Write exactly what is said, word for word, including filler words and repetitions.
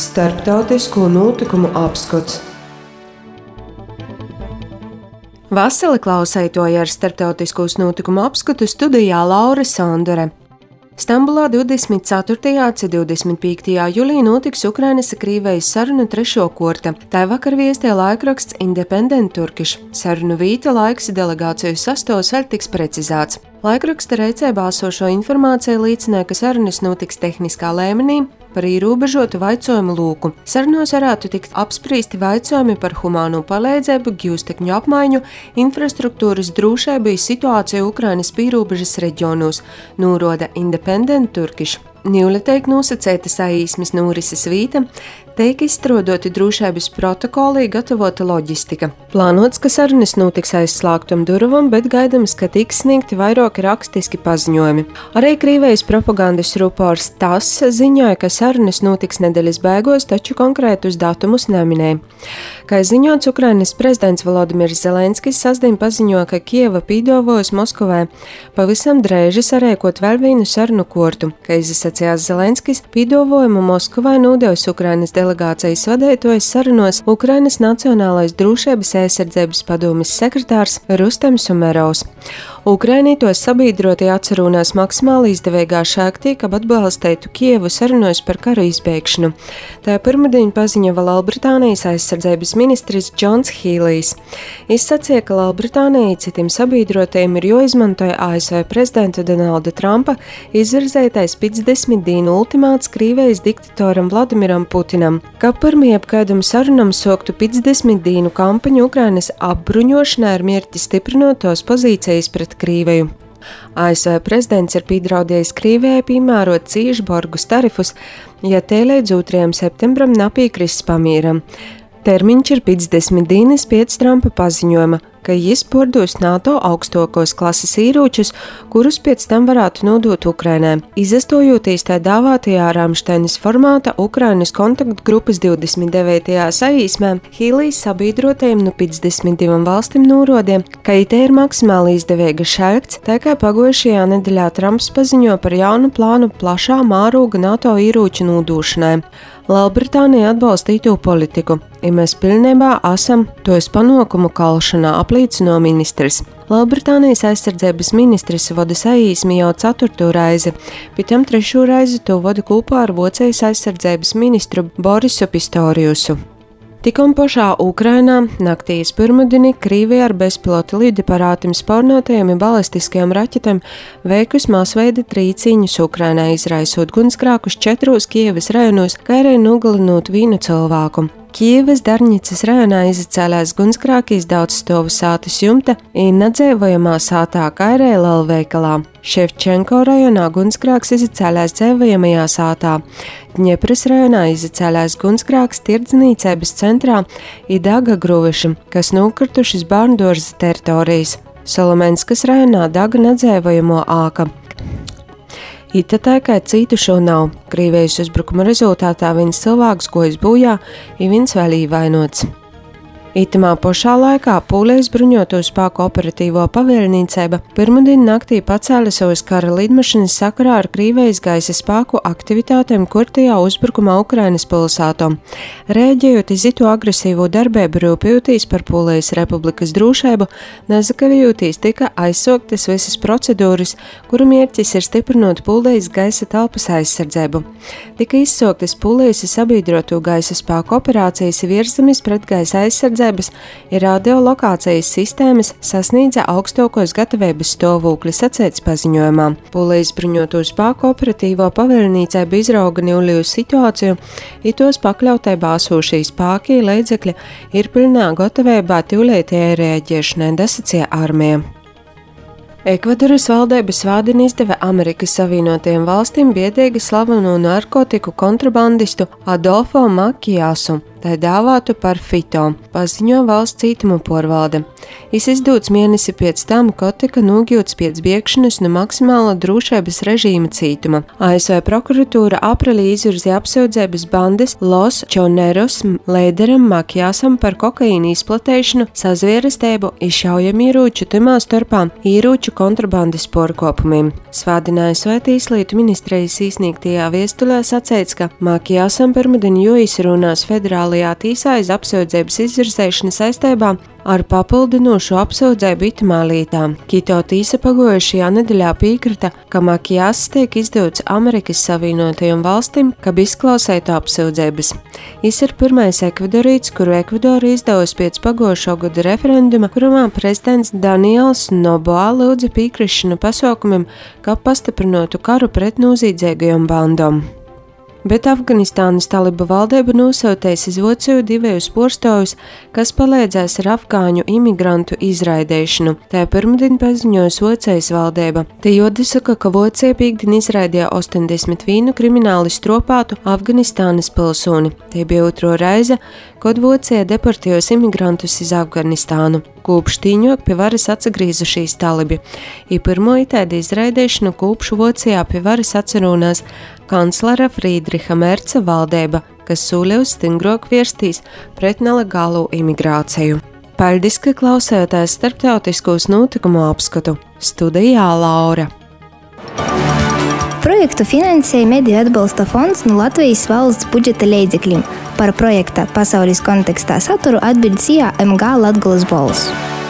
Starptautisko notikumu apskats. Vasili klausētoja ar starptautiskos notikumu apskatu studijā Laura Sondore. Stambulā divdesmit ceturtajā un divdesmit piektajā jūlijā notiks Ukrainas un Krievijas sarunu trešo korta. Tā vakar viestīja laikraksts Independent Turkish. Sarunu vīta laiks delegāciju sastāvs vēl tiks precizēts. Laikraksta reicībā esošo informāciju liecināja, ka sarunas notiks tehniskā līmenī par ierobežotu vaicojumu lūku. Sarunās varētu tikt apspriesti vaicojumi par humāno palīdzību, gyvstekņu apmaiņu, infrastruktūras drošību un situāciju Ukrainas pierobežas reģionos, norāda Independent Turkish. Nīvletiek nosacēta saīsmes norises vīta, tiek izstrādāti drošības protokoli, gatavota loģistika. Plānots, ka sarunas notiks aiz slēgtām durvīm, bet gaidāms, ka tiks sniegti vairāki rakstiski paziņojumi. Arī Krievijas propagandas rupors TASS ziņoja, ka sarunas notiks nedēļas beigās, taču konkrētus datumus neminēja. Kā ziņots, Ukrainas prezidents Volodimirs Zelenskis sasdien paziņoja, ka Kieva pīdavojas Moskavai pavisam drēži sarēkot vēl vienu sarunu kortu. Kā izsacījās Zelenskis, pīdavojumu Moskavai nodevis Ukrainas delegācijas vadītājs sarunos Ukrainas Nacionālais drošības aizsardzības padomes sekretārs Rustems Umerovs. Ukrainītos sabiedrotie atcerunās maksimāli izdevīgā šaktī, ka atbalstītu Kievu sarunos par karu izbeigšanu. Tā pirmdien paziņoja Lielbritānijas aizsardzības ministrs Džons Hīlijs. Izsacīja, ka Lielbritānijai citiem sabiedrotiem ir jāizmantoja A S V prezidenta Donalda Trumpa izvirzētais piecdesmit dienu ultimāts Krievijas diktatoram Vladimiram Putinam, ka pirmie apkaidam sarunam soktu piecdesmit dienu kampaņu Ukrainas apbruņošanai ar mērķi stiprinot tos pozīcijas pret Krieviju. A S V prezidents ir pīdraudējis Krievijai piemērot cīšu borgus tarifus, ja tie līdz otrajam septembram napīkris pamīram. Termiņš ir piecdesmit dienas pēc Trumpa paziņojuma, ka jis pordos NATO augstākos klases ieročus, kurus pēc tam varētu nodot Ukrainai. Izastojoties tā dāvātajā Ramšteinas formāta Ukrainas kontaktgrupas divdesmit devītajā saīsmē, Hīlijs sabiedrotajiem no piecdesmit divām valstīm norādīja, ka it ir maksimāli izdevīga šalkts, tā kā pagājušajā nedēļā Trumps paziņoja par jaunu plānu plašā mēroga NATO ieroču nodošanai. Lielbritānija atbalstīto politiku, ja mēs pilnībā esam tos panākumu kalšanā, apliecino ministrs. Lielbritānijas aizsardzības ministrs vada saīsmi jau ceturto reizi, pēc tam trešo reizi to vada kopā ar Vācijas aizsardzības ministru Borisu Pistoriusu. Tikon pašā Ukrainā naktīs pirmdienī Krievija ar bezpilota lidaparātiem spārnotajiem un balistiskajiem raķetēm veikus masveida trīcīņus Ukrainā, izraisot gunsgrēkus četros Kievas rajonos, kā arī nogalinot vienu cilvēku. Kievas Darņicas rajonā izacēlās gunsgrēkīs daudz stovu sātas jumta un nedzēvojamā sātā, kā arī lielveikalā. Ševčenko rajonā gunsgrēks izacēlās dzēvojamajā sātā. Dņepras rajonā izacēlās gunsgrēks tirdzniecības centrā un daga gruviši, kas nokritušas bērndorza teritorijas. Solomenskas rajonā daga nedzēvojamo āka. Ita tā kā cītušo nav. Krievijas uzbrukuma rezultātā viens cilvēks gojas bojā, un viens vēl ievainots. Itamā pašā laikā Polijas bruņoto spēku operatīvo pavēlniecība pirmdien naktī pacēla savas kara lidmašīnas sakarā ar Krievijas gaisa spēku aktivitātēm kurtajā uzbrukumā Ukrainas pilsētām. Rēģējot uz itu agresīvo darbību rūpjoties par Polijas republikas drošību, nezakavējoties tika aizsāktas visas procedūras, kuru mērķis ir stiprinot Polijas gaisa telpas aizsardzību. Tika izsāktas Polijas sabiedroto gaisa spēku operācijas virzamies pret gaisa aizsardzību, ir radiolokācijas sistēmas sasniedza augstākos gatavības stāvokli, sacīts paziņojumā. Polijas bruņoto spēku operatīvo pavēlniecība izrauga Nīvliju situāciju, ja tos pakļautai bāsošie spēki līdzekļi ir pilnā gatavībā tūlītējai rēģēšanai, sacīja armija. Ekvadoras valdības vādini izdeva Amerikas Savienotajām valstīm biedīgi slaveno narkotiku kontrabandistu Adolfo Makiasu. tā dāvātu par fito, paziņo valsts cītumu porvalde. Is izdots mēnesi pēc tam, kad tika nogļūts pēc biegšanas no maksimāla drošības režīma cītuma. A S V prokuratūra aprīlī izvirzīja apsūdzības bandes Los Choneros līderam Makjāsam par kokaīna izplatēšanu, sazvierestību, izšaujamieroču, timā starpā ieroču kontrabandas porkopumiem. Svādināja Tieslietu ministrijas izsniegtajā viestulē sacīts, ka Makjāsam pirmdien jāizrunās federālajā tīsā aiz apsūdzības izvirzēšanu saistībā ar papildinošu apsūdzību itamā lietā. Kito tīsa pagojušajā nedēļā piekrita, ka Makjās tiek izdots Amerikas Savienotajām valstīm, kad izklausētu apsūdzības. Jis ir pirmais ekvadorīts, kuru Ekvadora izdevusi pēc pagojušo gada referenduma, kurumā prezidents Daniels Noboa lūdza piekrišanu pasaukumiem, kā pastiprinātu karu pret noziedzīgajām bandām. Bet Afganistānas talibu valdība nosūtīs uz Vociju divus porstovus, kas palīdzēs ar afgāņu imigrantu izraidēšanu. Tā pirmdien paziņoja Vocijas valdība. Te jodasaka, ka Vocija pīkdien izraidīja ostoņdesmit vienu krimināli stropātu Afganistānas pilsoni. Te bija otro reize, kad Vocija deportējusi imigrantus iz Afganistānu. Kopš tīņok pie varas atsagrīzušīs talibi. I pirmo itādi izraidēšanu kopš Vocijā pie varas atcerūnās kanclera Friedriha Merca valdība, kas sūļa uz stingrok vērstīs pret nelegālo imigrāciju. Paldies, ka klausējāties starptautiskos notikumu apskatu. Studijā Laura. Projektu finansēja Mediju atbalsta fonds no Latvijas valsts budžeta līdzekļiem. Par projekta pasaules kontekstā saturu atbild S I A M G Latgolas balss.